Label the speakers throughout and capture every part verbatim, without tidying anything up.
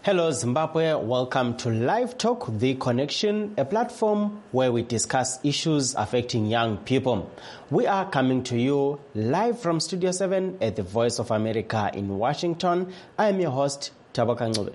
Speaker 1: Hello Zimbabwe, welcome to Live Talk, The Connection, a platform where we discuss issues affecting young people. We are coming to you live from Studio seven at the Voice of America in Washington. I am your host, Tabaka Ngube.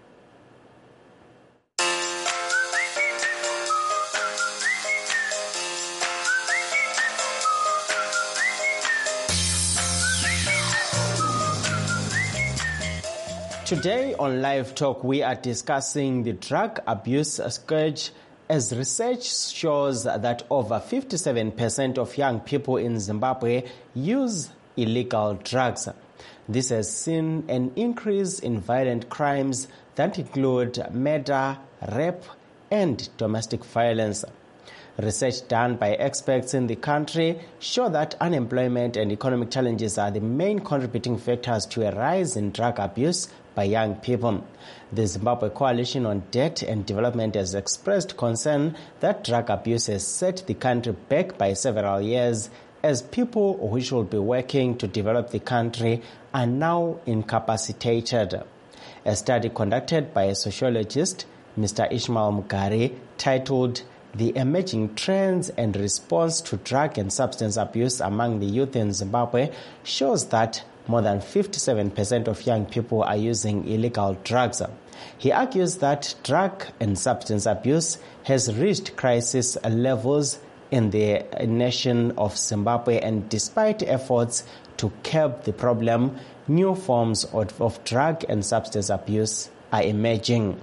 Speaker 1: Today on Live Talk, we are discussing the drug abuse scourge as research shows that over fifty-seven percent of young people in Zimbabwe use illegal drugs. This has seen an increase in violent crimes that include murder, rape, and domestic violence. Research done by experts in the country show that unemployment and economic challenges are the main contributing factors to a rise in drug abuse by young people. The Zimbabwe Coalition on Debt and Development has expressed concern that drug abuse has set the country back by several years as people which will be working to develop the country are now incapacitated. A study conducted by a sociologist, Mister Ishmael Mugari, titled The Emerging Trends and Response to Drug and Substance Abuse Among the Youth in Zimbabwe, shows that more than fifty-seven percent of young people are using illegal drugs. He argues that drug and substance abuse has reached crisis levels in the nation of Zimbabwe, and despite efforts to curb the problem, new forms of, of drug and substance abuse are emerging.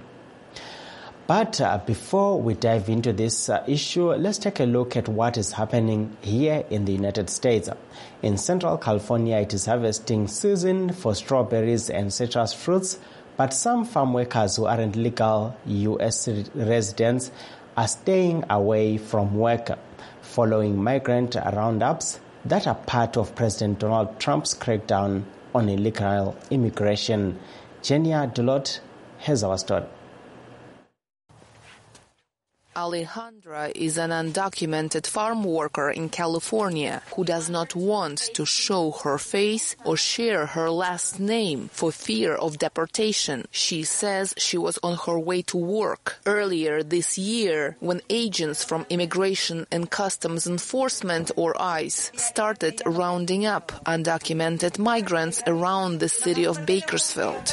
Speaker 1: But uh, before we dive into this uh, issue, let's take a look at what is happening here in the United States. In Central California, it is harvesting season for strawberries and citrus fruits, but some farm workers who aren't legal U S residents are staying away from work following migrant roundups that are part of President Donald Trump's crackdown on illegal immigration. Jenia Dulot has our story.
Speaker 2: Alejandra is an undocumented farm worker in California who does not want to show her face or share her last name for fear of deportation. She says she was on her way to work earlier this year when agents from Immigration and Customs Enforcement, or ICE, started rounding up undocumented migrants around the city of Bakersfield.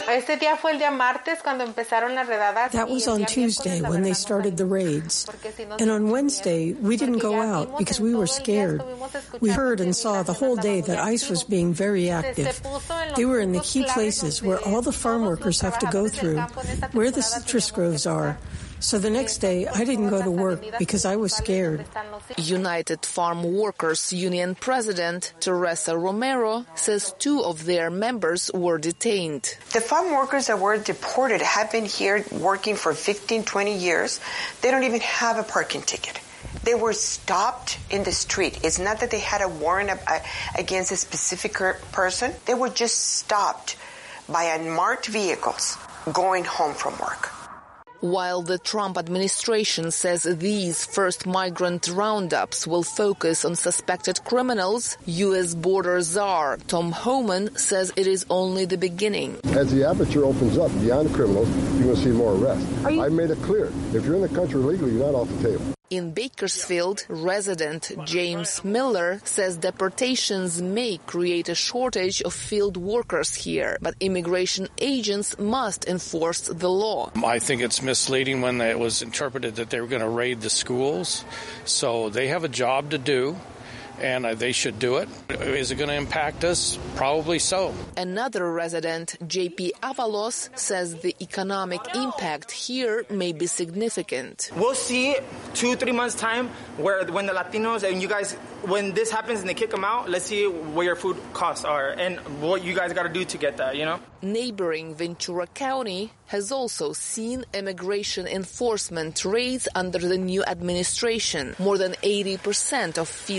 Speaker 3: That was on Tuesday when they started the raid. And on Wednesday, we didn't go out because we were scared. We heard and saw the whole day that ICE was being very active. They were in the key places where all the farm workers have to go through, where the citrus groves are. So the next day, I didn't go to work because I was scared.
Speaker 2: United Farm Workers Union President Teresa Romero says two of their members were detained.
Speaker 4: The farm workers that were deported have been here working for fifteen, twenty years. They don't even have a parking ticket. They were stopped in the street. It's not that they had a warrant against a specific person. They were just stopped by unmarked vehicles going home from work.
Speaker 2: While the Trump administration says these first migrant roundups will focus on suspected criminals, U S border czar Tom Homan says it is only the beginning.
Speaker 5: As the aperture opens up beyond criminals, you're going to see more arrests. I made it clear, if you're in the country legally, you're not off the table.
Speaker 2: In Bakersfield, resident James Miller says deportations may create a shortage of field workers here, but immigration agents must enforce the law.
Speaker 6: I think it's misleading when it was interpreted that they were going to raid the schools. So they have a job to do, and they should do it. Is it going to impact us? Probably so.
Speaker 2: Another resident, J P Avalos, says the economic impact here may be significant.
Speaker 7: We'll see two, three months' time where when the Latinos and you guys, when this happens and they kick them out, let's see where your food costs are and what you guys got to do to get that, you know?
Speaker 2: Neighboring Ventura County has also seen immigration enforcement raids under the new administration. More than eighty percent of field harvesters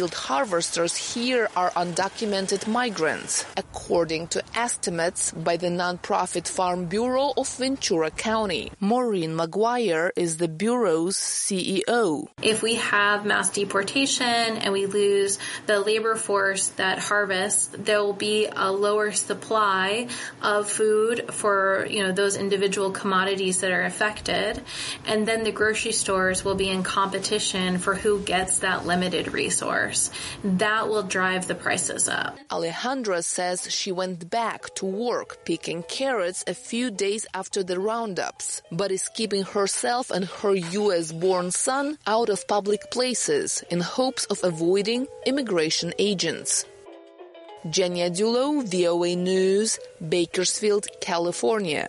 Speaker 2: harvesters here are undocumented migrants, according to estimates by the nonprofit Farm Bureau of Ventura County. Maureen Maguire is the Bureau's C E O.
Speaker 8: If we have mass deportation and we lose the labor force that harvests, there will be a lower supply of food for, you know, those individual commodities that are affected. And then the grocery stores will be in competition for who gets that limited resource. That will drive the prices up.
Speaker 2: Alejandra says she went back to work picking carrots a few days after the roundups, but is keeping herself and her U S-born son out of public places in hopes of avoiding immigration agents. Jenya Dulo, V O A News, Bakersfield, California.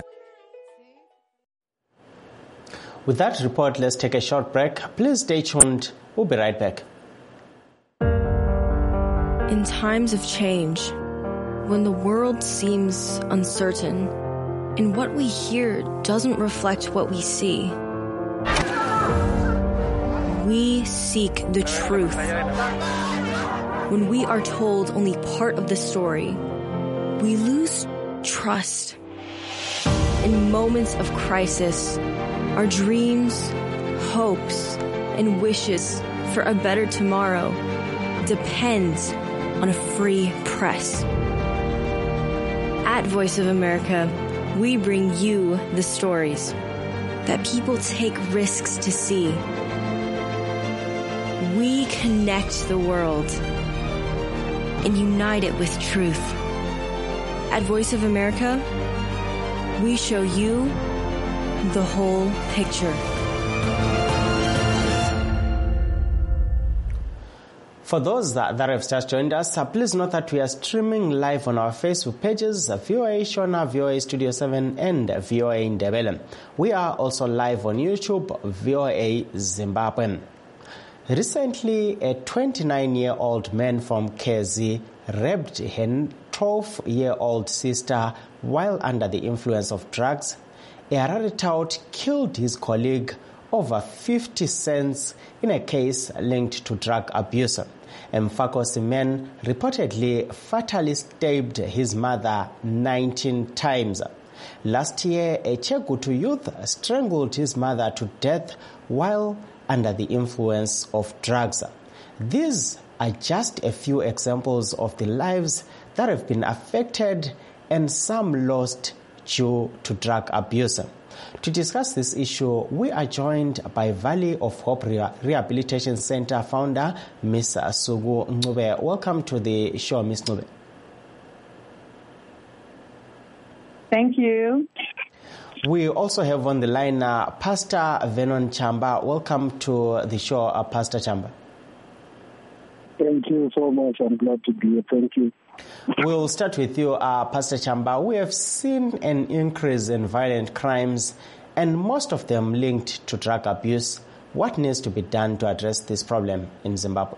Speaker 1: With that report, let's take a short break. Please stay tuned. We'll be right back.
Speaker 9: In times of change, when the world seems uncertain and what we hear doesn't reflect what we see, we seek the truth. When we are told only part of the story, we lose trust. In moments of crisis, our dreams, hopes, and wishes for a better tomorrow depends on a free press. At Voice of America, we bring you the stories that people take risks to see. We connect the world and unite it with truth. At Voice of America, we show you the whole picture.
Speaker 1: For those that, that have just joined us, uh, please note that we are streaming live on our Facebook pages, uh, V O A Shona, V O A Studio seven, and V O A Ndebele. We are also live on YouTube, V O A Zimbabwe. Recently, a twenty-nine-year-old man from Kezi raped her twelve-year-old sister while under the influence of drugs. A Harare tout killed his colleague over fifty cents in a case linked to drug abuse. Mfako Simen reportedly fatally stabbed his mother nineteen times. Last year, a Chegutu youth strangled his mother to death while under the influence of drugs. These are just a few examples of the lives that have been affected and some lost due to drug abuse. To discuss this issue, we are joined by Valley of Hope Rehabilitation Center founder, Miz Sugu Ncube. Welcome to the show, Miz Ncube.
Speaker 10: Thank you.
Speaker 1: We also have on the line uh, Pastor Vernon Chamba. Welcome to the show, uh, Pastor Chamba.
Speaker 10: Thank you so much. I'm glad to be here. Thank you.
Speaker 1: We'll start with you, uh, Pastor Chamba. We have seen an increase in violent crimes, and most of them linked to drug abuse. What needs to be done to address this problem in Zimbabwe?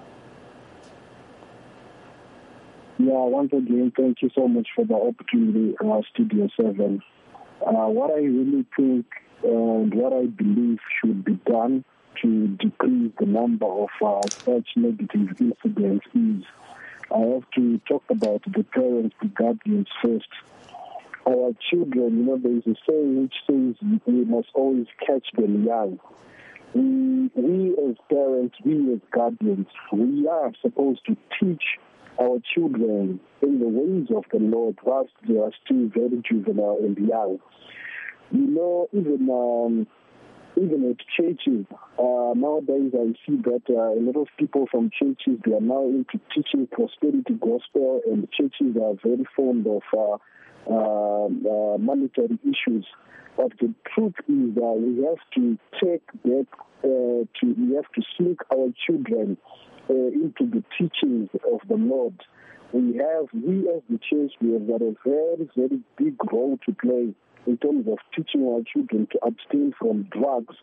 Speaker 10: Yeah, once again, thank you so much for the opportunity, uh, Studio seven. Uh, what I really think and what I believe should be done to decrease the number of uh, such negative incidents is I have to talk about the parents, the guardians first. Our children, you know, there is a saying which says we must always catch them young. We, we as parents, we as guardians, we are supposed to teach our children in the ways of the Lord whilst they are still very juvenile and young. You know, even um, even at churches, uh, nowadays I see that uh, a lot of people from churches, they are now into teaching prosperity gospel, and churches are very fond of uh, uh, uh, monetary issues. But the truth is that we have to take that, uh, to, we have to sneak our children uh, into the teachings of the Lord. We have, we as the church, we have got a very, very big role to play in terms of teaching our children to abstain from drugs.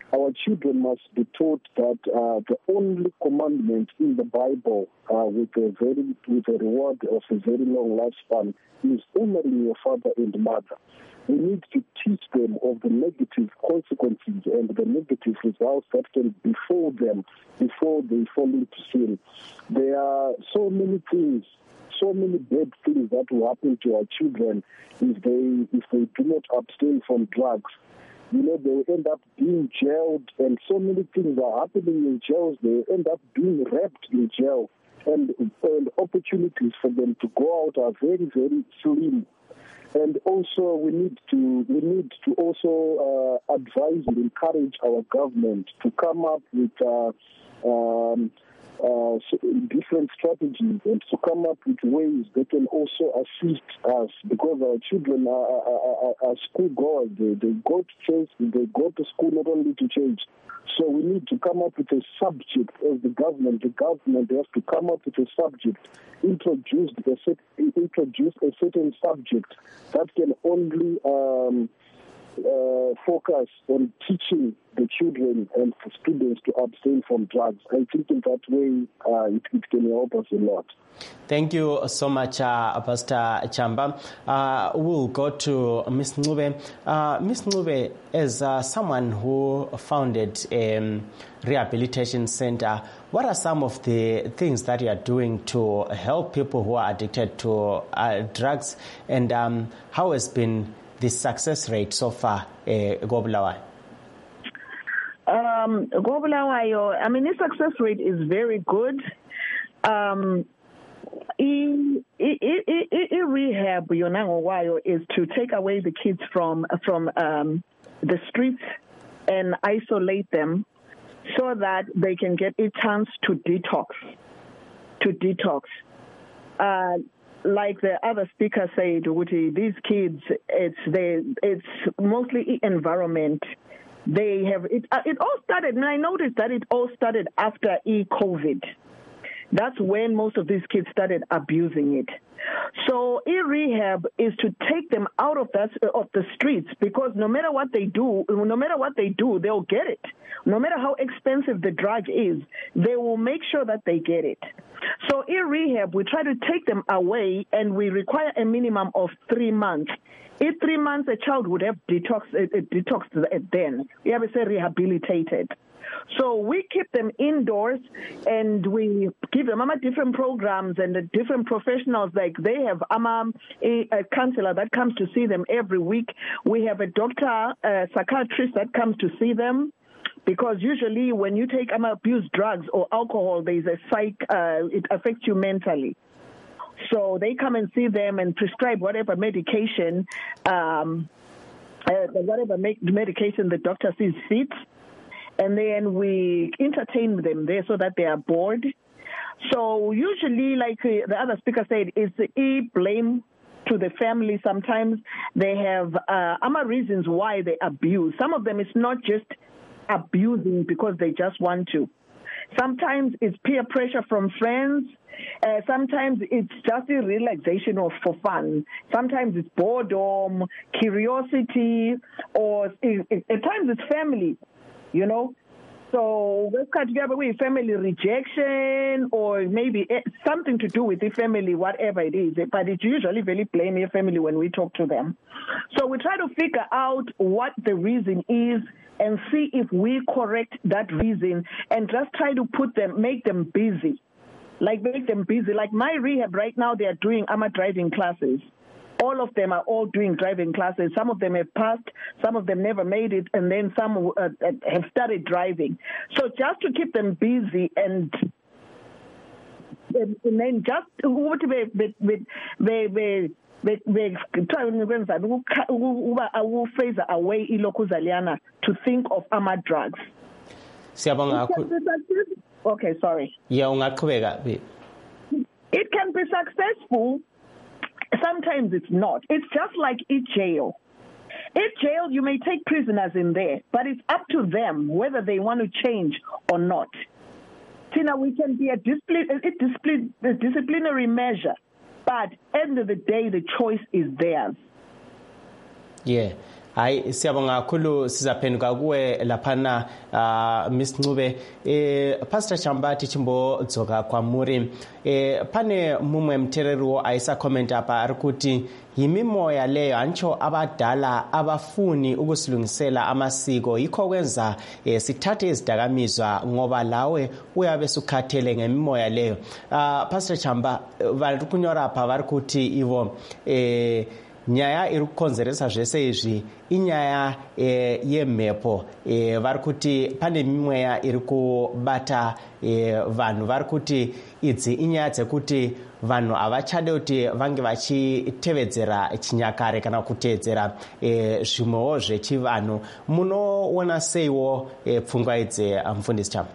Speaker 10: Our children must be taught that uh, the only commandment in the Bible uh, with a very with a reward of a very long lifespan is honoring your father and mother. We need to teach them of the negative consequences and the negative results that can befall them before they fall into sin. There are so many things, so many bad things that will happen to our children if they if they do not abstain from drugs. You know, they will end up being jailed, and so many things are happening in jails. They end up being raped in jail, and, and opportunities for them to go out are very, very slim. And also, we need to we need to also uh, advise and encourage our government to come up with uh, um, uh, different strategies and to come up with ways that can also assist us, because our children are, are, are, are school goers. They, they go to church, they go to school not only to church. So we need to come up with a subject as the government. The government has to come up with a subject, introduce a, set, introduce a certain subject that can only um, uh, focus on teaching the children and the students to abstain from drugs. I think in that way uh, it, it can help us a lot.
Speaker 1: Thank you so much, uh, Pastor Chamba. Uh, we'll go to Miz Ncube. Uh, Miz Ncube, as uh, someone who founded a um, rehabilitation center, what are some of the things that you are doing to help people who are addicted to uh, drugs, and um, how has been the success rate so far, uh, Gobulawayo?
Speaker 11: Um, Gobulawayo, I mean, the success rate is very good. Um, In, in, in, in rehab, Yonangwayo is to take away the kids from from um, the streets and isolate them so that they can get a chance to detox. To detox, uh, like the other speaker said, Wuti, these kids, it's they, it's mostly environment. They have it. Uh, it all started, and I noticed that it all started after e-COVID. That's when most of these kids started abusing it. So e-rehab is to take them out of that of the streets, because no matter what they do, no matter what they do, they'll get it. No matter how expensive the drug is, they will make sure that they get it. So e-rehab, we try to take them away, and we require a minimum of three months. In three months, a child would have detox, uh, detoxed then. We have to say rehabilitated. So we keep them indoors, and we give them um, different programs and uh, different professionals. Like they have um, a, a counselor that comes to see them every week. We have a doctor, a psychiatrist that comes to see them, because usually when you take um, abuse drugs or alcohol, there's a psych. Uh, it affects you mentally. So they come and see them and prescribe whatever medication, um, uh, whatever medication the doctor sees fit. And then we entertain them there so that they are bored. So usually, like uh, the other speaker said, it's e blame to the family. Sometimes they have uh, other reasons why they abuse. Some of them, it's not just abusing because they just want to. Sometimes it's peer pressure from friends. Uh, sometimes it's just a relaxation or for fun. Sometimes it's boredom, curiosity, or it, it, at times it's family. You know, so let's cut together with family rejection, or maybe something to do with the family, whatever it is. But it's usually very blame your family when we talk to them. So we try to figure out what the reason is and see if we correct that reason, and just try to put them, make them busy, like make them busy. Like my rehab right now, they are doing A M A driving classes. All of them are all doing driving classes. Some of them have passed, some of them never made it, and then some uh, have started driving. So just to keep them busy, and and, and then just what we we we we we try to phase away ilokuzaliana to think of A M A drugs. Okay, sorry.
Speaker 1: Yeah,
Speaker 11: it can be successful. Sometimes it's not. It's just like in jail. In jail, you may take prisoners in there, but it's up to them whether they want to change or not. Tina, we can be a, discipline, a, discipline, a disciplinary measure, but at the end of the day, the choice is theirs.
Speaker 1: Yeah. hayi siyabonga kakhulu sizaphenduka kuwe laphana uh, Miss Ncube eh Pastor Chambati Chimbo Dzoka Kwamuri eh pane mumwe mtherero ayisa comment apa arikuti yimimoya leyo ancho abadala abafuni ukusilungisela amasiko yikho kwenza eh, sithathe izidakamizwa ngoba lawe uyabe sukhathele ngemimoya leyo uh, Pastor Chamba varikunyora apa varikuti ivo eh nyaya iri kukonzeresa zvese izvi inyaya e, yemhepo e, vari kuti pane mimweya iri kubata e, vanhu vari kuti idzi inyaya dzekuti vanhu havachade kuti vange vachitevedzera chinyakare kana kuteedzera e, zvimwewo zvechivanhu. Munoona seiwo e, pfungwa idzi mufundisi Chamba?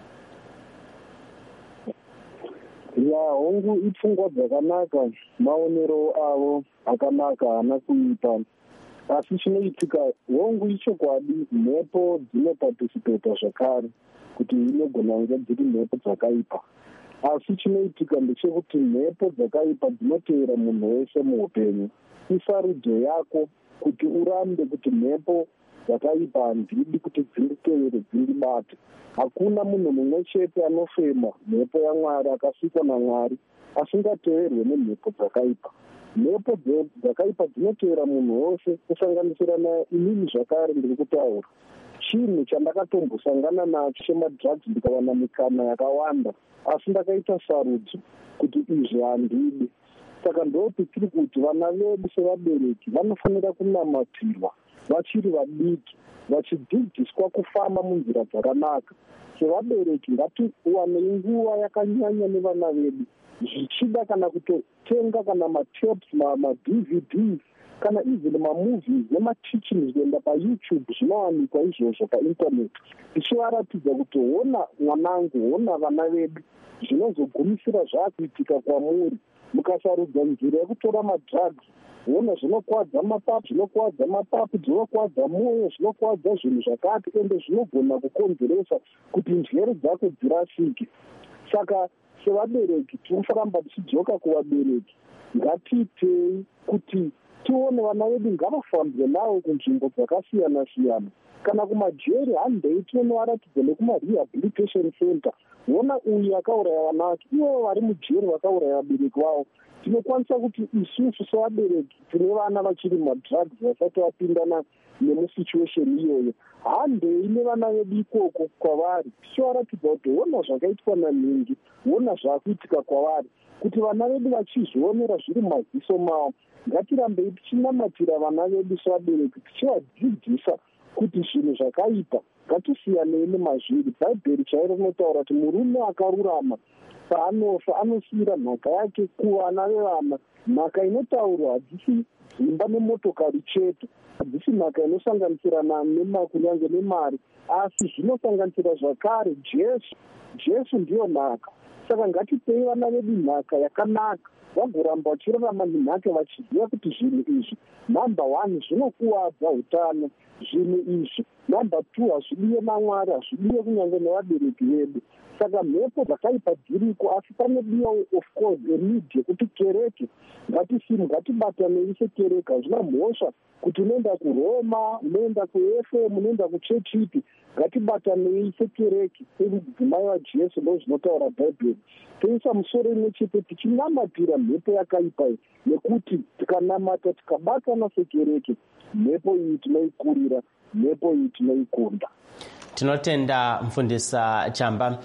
Speaker 10: Ya hongu ipfungwa dzakanaka, maonero avo akanaka haana kuipa, asi chinoitika hongu ichokwadi mhepo dzinoparticipata zvakare kuti inogona kunge dziri mhepo dzakaipa, asi chinoitika ndechekuti mhepo dzakaipa dzinotevera munhu wese muupenyu. Isarudzo yako kuti urambe kuti mhepo dzakaipa handidi kuti dzinditevere dzindibate. Hakuna munhu mumwe chete anofema mhepo yaMwari akasikwa naMwari asingateverwe nemhepo dzakaipa. Mhepo dzakaipa dzinotevera munhu wose, kusanganisira nainini zvakare ndiri kutaura. Chinhu chandakatombosangana nacho chemadrugs ndikawana mikana yakawanda, asi ndakaita sarudzo kuti izvi handidi. Saka ndopi tiri kuti vana vedu sevabereki vanofanira kunamatirwa vachiri vadiki, vachidzidziswa kufamba munzira dzakanaka. Sevabereki ngatiwane nguva yakanyanya nevana vedu, zvichida kana kutotenga kana matapes, ma-D V Ds, kana even mamovies nematichings kuenda paYouTube zvinowanikwa izvozvo painternet, tichivaratidza kuti hona mwanangu, hona vana vedu, zvinozogumisira zvaakuitika kwamuri mukasarudza nzira yekutora madrugs. Hona zvinokwadza mapapu, zvinokwadza mapapu, zvinokwadza mwoyo, zvinokwadza zvinhu zvakati, ende zvinogona kukonzeresa kuti njere dzako dzirasike. Saka sevabereki tinofaramba tichidzoka kuvabereki, ngatiitei kuti tione vana vedu ngavafambwe navo kunzvimbo dzakasiyana siyana, kana kumajeri handei tinovaratidza nekumarehabilitation center. Vona uyu akauraya vana vake, ivo vari mujeri vakauraya vabereki vavo. Tinokwanisa kuti isusu sevabereki tine vana vachiri madrugs vasati vapindana nemusituation iyoyo, handei nevana vedu ikoko kwavari, tichivaratidza kuti hona zvakaitwa naningi, hona zvaakuitika kwavari, kuti vana vedu vachizvionera zviri maziso mavo. Ngatirambei tichinamatira vana vedu sevabereki, tichivadzidzisa kuti zvinhu zvakaipa ngatisiyanei nemazviri. Bhaibheri chairo rinotaura kuti murume akarurama paanofa anosiyira nhaka yake kuvana vevana. Nhaka inotaurwa hadzisi dzimba nemotokari chete, hadzisi nhaka inosanganisirana kunyange nemari, asi zvinosanganisira zvakare Jesu. Jesu ndiyo nhaka. Saka ngatipei vana vedu nhaka yakanaka, vagoramba vachirarama nenhaka vachiziva kuti zvinhu izvi namba one zvinokuwadza utano, zvinhu izvi namba two hazvidiwe naMwari, hazvidiwe kunyange nevabereki vedu. Saka mhepo dzakaipa dziriko, asi panodiwa of course need yekuti kereke ngatisimu, ngatibatanei sekereke. Hazvina mhosva kuti unoenda kuRoma, unoenda kuEF M, unoenda kuchechi ipi, ngatibatanei sekereke semudzimai waJesu, ndozvinotaura Bhaibheri. Toisa musoro imwe chete tichinamatira mhepo yakaipa iyi, nekuti tikanamata tikabatana sekereke, mhepo iyi tinoikurira, mhepo iyi tinoikunda.
Speaker 1: Tinotenda mfundisa Chamba.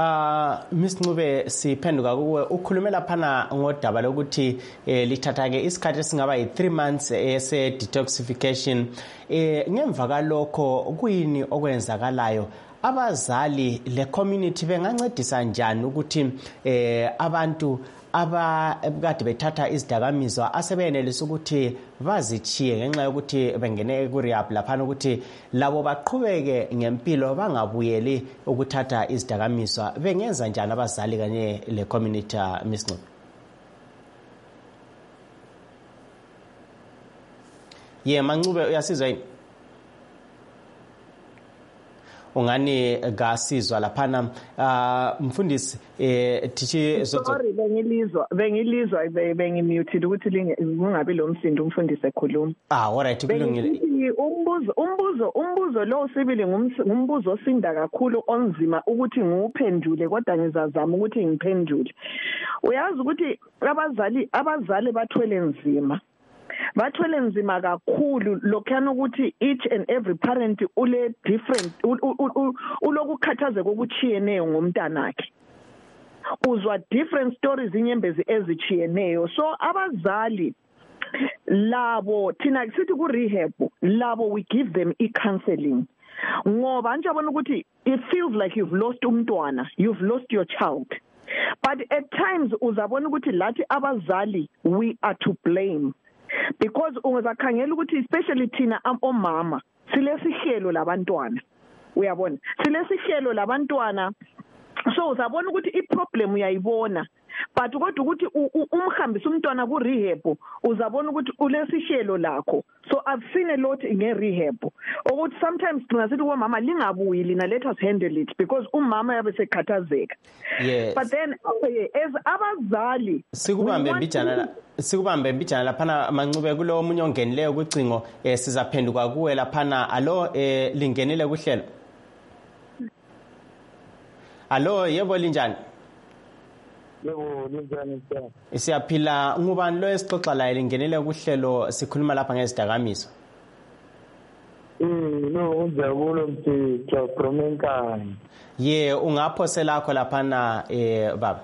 Speaker 1: Uh, Miss Ncube siphenduka kuwe, ukhulumela phana ngodaba lokuthi eh, lithathake isikhathi esingaba yi three months ese detoxification. Eh, ngemva kalokho kuyini okwenzakalayo? Abazali le community bengancedisa njani ukuthi eh, abantu abakade bethatha izidakamizwa asebenelisa ukuthi bazichiye ngenxa yokuthi bengene ku-rehab laphana, ukuthi labo baqhubeke ngempilo bangabuyeli ukuthatha izidakamizwa? Bengenza njani abazali kanye le community, uh, Miss Ncube? Ye Mancube uyasizwa yini? ungani gasizwa laphana mfundisi eh thithi
Speaker 11: sorry bengilizwa bengilizwa bengimute ukuthi lingabe lo msindo umfundisi ekhuluma.
Speaker 1: Ah alright kulungile.
Speaker 11: Umbuzo umbuzo umbuzo lo sibili ngumbuzo osinda kakhulu onzima ukuthi ngiwuphendule kodwa ngizazama ukuthi ngiphendule. Uyazi ukuthi abazali abazali bathwele nzima. Bathwele nzima kakhulu lokhana ukuthi each and every parent ule different ulokukhathaze kokuchiyeneyo ngomntanakhe. Uzwa different stories inyembezi ezichiyeneyo. So abazali labo thina sithi ku rehab labo we give them i-counseling ngoba nje abona ukuthi it feels like you've lost umntwana, you've lost your child, but at times uzabona ukuthi lathi abazali we are to blame because ungazakhangela ukuthi especially thina omama silesihlelo labantwana, uyabona silesihlelo labantwana. So uzabona ukuthi i-problem uyayibona but kodwa ukuthi umhambisa umntwana ku rehab uzabona ukuthi ulesihlelo lakho. So I've seen a lot in a rehab ukuthi sometimes ngasithi kwa mama lingabuyi lina let us handle it because umama yabe sekhathazeka.
Speaker 1: Yes.
Speaker 11: But then okay, as abazali
Speaker 1: sikubambe mbijana sikubambe mbijana laphana Mancube kulo omunye ongenileyo kucingo eh sizaphenduka kuwe laphana alo eh lingenile kuhlelo. Allo yebo linjani?
Speaker 12: Yebo linjani sir?
Speaker 1: Siyaphila ngubani lo esixoxa la lingenele kuhlelo sikhuluma lapha ngezidakamizwa.
Speaker 12: Mm no unjabulo mthi Promenkani.
Speaker 1: Ye ungapho lakho laphana eh baba.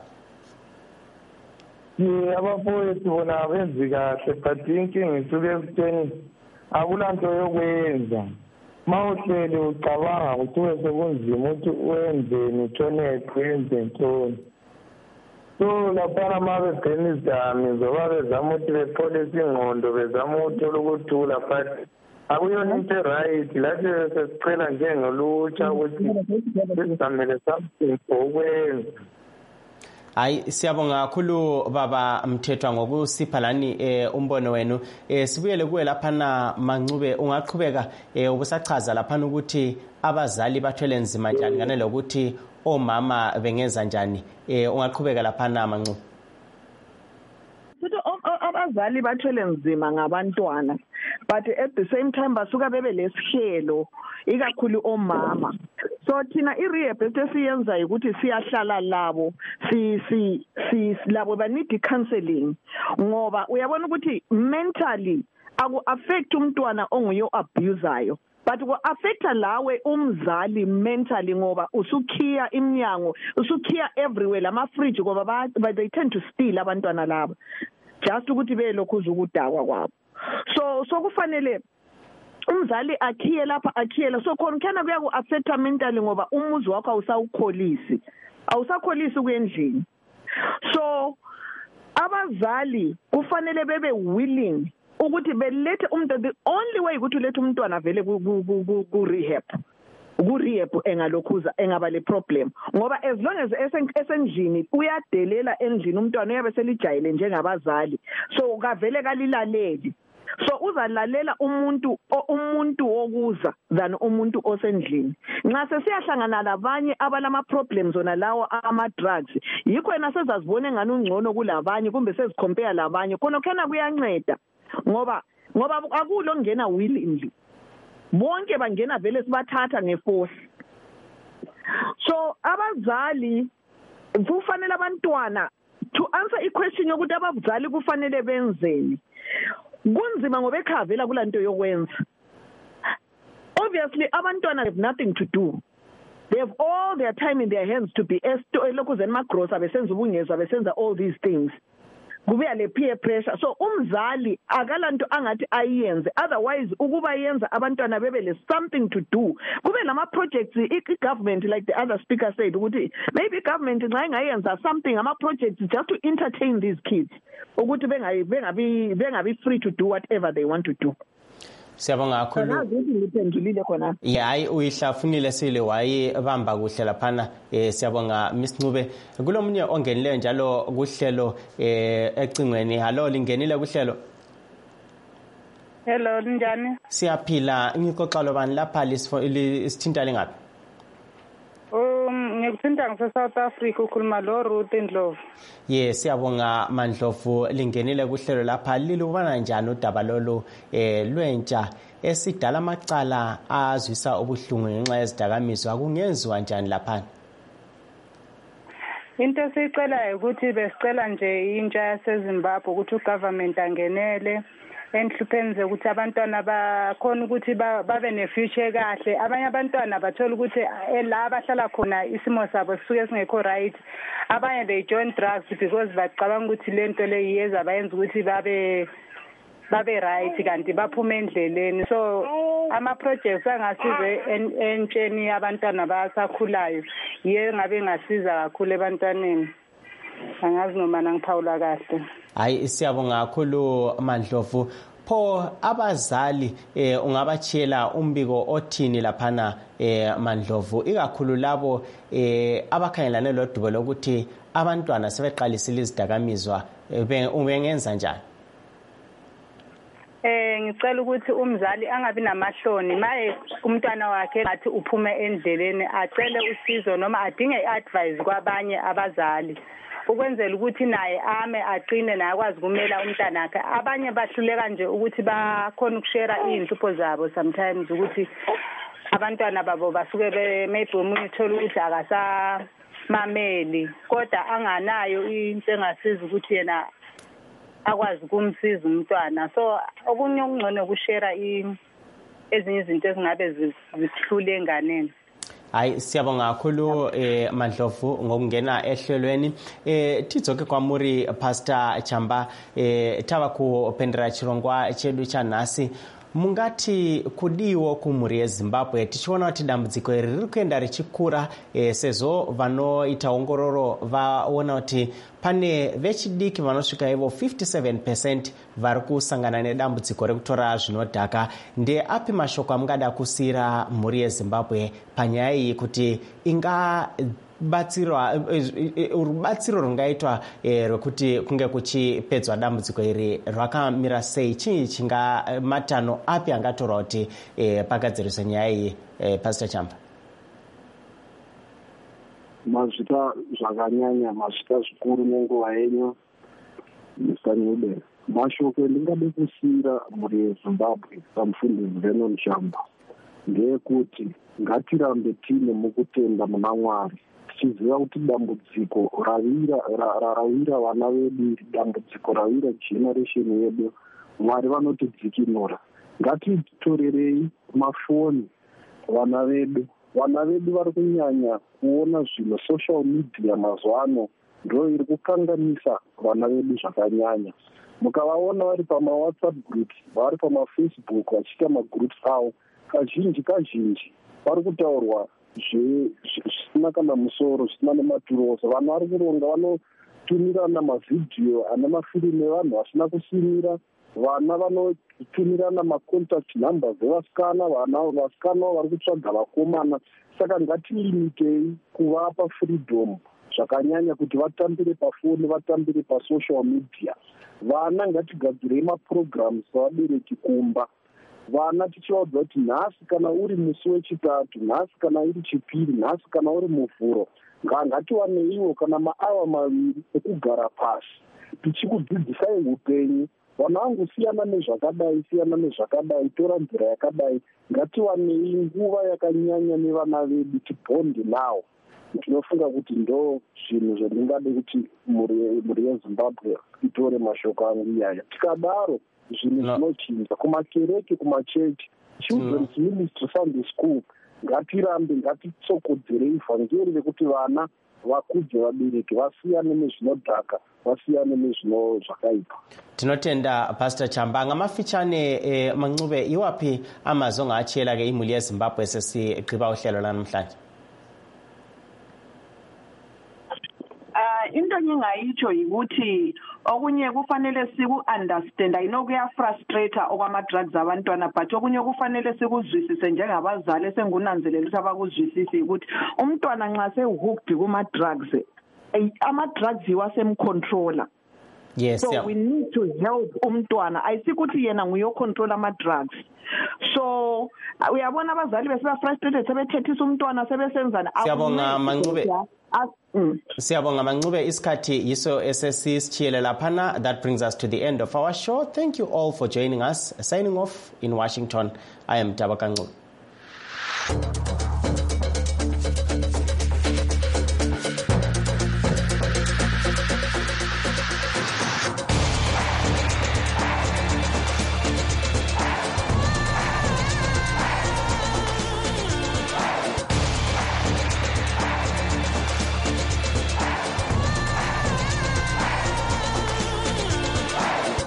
Speaker 12: Ye abafowethu bona benzi kahle but inkinga isuke ekutheni akulanto yokwenza. Mawuhleli ucabanga ukuthi wesekunzima ukuthi wenzeni utshone wenze ntoni. So laphana mabe bhena izidami zoba bezama ukuthi bepholise ingqondo bezama ukuthola ukuthula but akuyona into right lathi sesicela njengolutsha ukuthi sizamele something for ukwenza.
Speaker 1: Hayi siyabonga kakhulu baba Mthethwa ngokusipha lani eh umbono wenu. Eh sibuyele kuwe laphana Mancube ungaqhubeka eh ubusachaza laphana ukuthi abazali bathwele nzima njani ngane lokuthi omama bengenza njani. Eh ungaqhubeka laphana Mancube.
Speaker 11: Sithi abazali bathwele nzima ngabantwana but at the same time basuka bebe lesihlelo ikakhulu omama. So thina i-rehab esiyenza ukuthi siyahlala labo si si si labo ba need counseling ngoba uyabona ukuthi mentally aku affect umntwana onguyo abusayo but ku affecta lawe umzali mentally ngoba usukhiya iminyango usukhiya everywhere lama fridge ngoba ba they tend to steal abantwana laba just ukuthi belokhu uzukudakwa kwabo. So so kufanele umzali akhiye lapha akhiyela so khona kana kuya ku affect mentally ngoba umuzi wakho awusawukholisi awusakholisi kuyendlini. So abazali kufanele bebe willing ukuthi belethe umuntu. The only way ukuthi ulethe umntwana vele ku rehab ku rehab engalokhuza engaba le problem ngoba as long as esendlini uyadelela endlini umntwana uyabe selijayile njengabazali so kavele kalilaleli. So uzalalela umuntu umuntu wokuza than umuntu osendlini. Nxa sesiyahlangana labanye abalama problems ona lawo ama drugs yikho yena sezazibone ngani ungcono kulabanye kumbe sezicompare labanye khona khona kuyanceda ngoba ngoba akulo ngena willingly bonke bangena vele sibathatha ngeforce. So abazali kufanele abantwana to answer i question yokuthi abazali kufanele benzeni kunzima ngoba ekhavela kulanto yokwenza. Obviously abantwana have nothing to do. They have all their time in their hands to be elokhu zenmagrosa besenza ubungezwa besenza all these things. Kubuya le peer pressure. So umzali akalanto angathi ayenze otherwise ukuba yenza abantwana bebe le something to do. Kube lama projects i-government like the other speaker said ukuthi maybe government nxa ingayenza something ama projects just to entertain these kids ukuthi bengabi bengabi bengabi free to do whatever they want to do.
Speaker 1: Siyabonga kakhulu.
Speaker 11: Ngiphendulile khona.
Speaker 1: Yeah, hayi uyihlafunile sile wayi bamba kuhle laphana eh siyabonga Miss Ncube. Kulomunye ongenileyo njalo kuhlelo eh ecingweni. Hallo lingenile kuhlelo.
Speaker 13: Hello njani?
Speaker 1: Siyaphila ngixoxa lobani lapha lisithinta lengapi?
Speaker 13: ngithinta ngise-South Africa ukhuluma lo Ruth Ndlovu.
Speaker 1: Yes, siyabonga Mandlovu lingenile kuhlelo lapha lilubona njani udaba lolu eh lwentsha esidala amacala azwisa ubuhlungu ngenxa yezidakamizwa kungenziwa njani lapha?
Speaker 13: Into esicelayo ukuthi besicela nje intsha yaseZimbabwe ukuthi ugovernment angenele enhlupheni ukuthi abantwana bakhona ukuthi babe ne-future kahle. Abanye abantwana bathola ukuthi la abahlala khona isimo sabo sisuke singekho right. Abanye they join drugs because bacabanga ukuthi lento le yiyeza bayenza ukuthi babe babe right kanti baphume endleleni. So ama projects angasize entsheni abantwana basakhulayo yiye ngabe ngasiza kakhulu ebantwaneni. Angazi noma nangiphawula kahle.
Speaker 1: Hayi siyabonga kakhulu Mandlovu. Pho abazali eh ungabachela umbiko othini laphana eh Mandlovu ikakhulu labo eh abakhangelane lodubo lokuthi abantwana sebeqalisile izidakamizwa ubengenza njani?
Speaker 13: Eh ngicela ukuthi umzali angabi namahloni maye umntwana wakhe ngathi uphume endleleni acele usizo noma adinge iadvice kwabanye abazali ukwenzela ukuthi naye ame aqine naye akwazi kumela umntana wakhe. Abanye bahluleka nje ukuthi bakhona ukushare izinhlupho zabo sometimes ukuthi abantwana babo basuke be maybe umuntu uthola ukuthi akasa mameli kodwa anganayo into engasiza ukuthi yena akwazi kumsiza umntwana. So okunye okungcono ukushare ezinye izinto ezingabe zihlule enganeni.
Speaker 1: Hayi siyabonga kakhulu eh Mandlovu ngokungena ehlelweni eh Tidzoke kwamuri Pastor Chamba eh tava ku pendera chirongwa chedu cha nasi mungati kudiwo kumuri yeZimbabwe tichiona kuti dambudziko iri riri kuenda richikura eh sezo vanoita ongororo vaona kuti pane vechidiki vanosvika ivo fifty-seven percent vari kusangana nedambudziko rekutora zvinodhaka. Nde api mashoko amungada kusira mhuri yeZimbabwe panyaya iyi kuti inga batsirwa rubatsiro rungaitwa rwekuti kunge kuchipedzwa dambudziko iri rwakamira sei? Chii chinga matano api angatorwa kuti pagadziriswe nyaya iyi? Pastor Chamba.
Speaker 10: Mazvita zvakanyanya mazvita zvikuru nenguva yenyu Mister Nyube. Mashoko endingade kusiyira mhuri yeZimbabwe pamufundisi Vernon Chamba ndeyekuti ngatirambe tine mukutenda muna Mwari tichiziva kuti dambudziko ravira ravira vana vedu dambudziko ravira generation yedu Mwari vanotidzikinura. Ngatitorerei mafoni vana vedu. Vana vedu vari kunyanya kuona zvinhu social media mazuva ano ndo iri kukanganisa vana vedu zvakanyanya. Mukavaona vari pama WhatsApp groups vari pama Facebook vachiita magroups avo kazhinji kazhinji vari kutaurwa zvisina kana musoro zvisina nematurosa. Vanhu vari kuronga vanotumirana mavhidhiyo ane mafilimi evanhu vasina kusimira. Vana vanotumirana macontact numbers evasikana. Vana vasikana vari kutsvaga vakomana. Saka ngatilimitei kuvapa freedom zvakanyanya kuti vatambire pafoni vatambire pasocial media. Vana ngatigadzirei maprograms avabereki kumba. Vana tichivaudza kuti nhasi kana uri musi wechitatu, nhasi kana iri chipiri, nhasi kana uri muvhuro, ngatiwaneiwo kana maawa maviri ekugara pasi tichikudzidzisai upenyu. Vana vangu siyana nezvakadai siyana nezvakadai tora nzira yakadai. Ngatiwanei nguva yakanyanya nevana vedu tibonde nawo. Tinofunga kuti ndo zvinhu zvandingade kuti mhuri yeZimbabwe itore mashoko angu iyaya. Tikadaro zvinhu zvinochinja kumakereke kumachechi children's ministry Sunday school. Ngatirambe ngatitsokodzerei vhangeri rekuti vana vakudze vabereki vasiyane nezvinodhaka vasiyane nezvino zvakaipa.
Speaker 1: Tinotenda Pastor Chamba ngamafichane eh, Mancube iwapi amazonga achela ke imuli yeZimbabwe sesiqhiba uhlelo lanamhlanje?
Speaker 11: Uh into engingayitsho ukuthi okunye kufanele siku understand ayinokuya frustrate okwama drugs abantwana but okunye kufanele sikuzwisise njengabazali esengunanzelela ukuthi abakuzwisisi ukuthi umntwana nxa sehooked kuma drugs ama drugs iwasemcontroller.
Speaker 1: Yes,
Speaker 11: so
Speaker 1: yeah.
Speaker 11: we need to help umntwana. Ayisikuthi yena nguyocontrol ama-drugs. So uyabona abazali besiba frustrated sebethethisa umntwana sebesenzana.
Speaker 1: Siyabonga Mangcube. Siyabonga Mangcube, isikhathi yiso esesisithiyele laphana. That brings us to the end of our show. Thank you all for joining us. Signing off in Washington, I am Tabaka Ngcube.